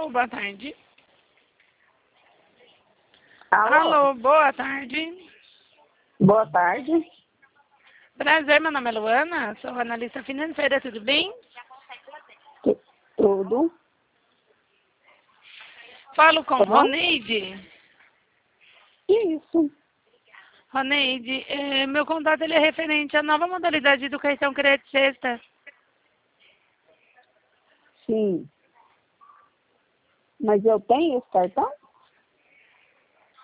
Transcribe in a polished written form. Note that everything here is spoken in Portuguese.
Alô, boa tarde. Alô? Alô, boa tarde. Boa tarde. Prazer, meu nome é Luana, sou analista financeira, tudo bem? Tudo. Falo com Como? Roneide. Isso. Roneide, meu contato ele é referente à nova modalidade do cartão crédito sexta. Sim. Mas eu tenho esse cartão?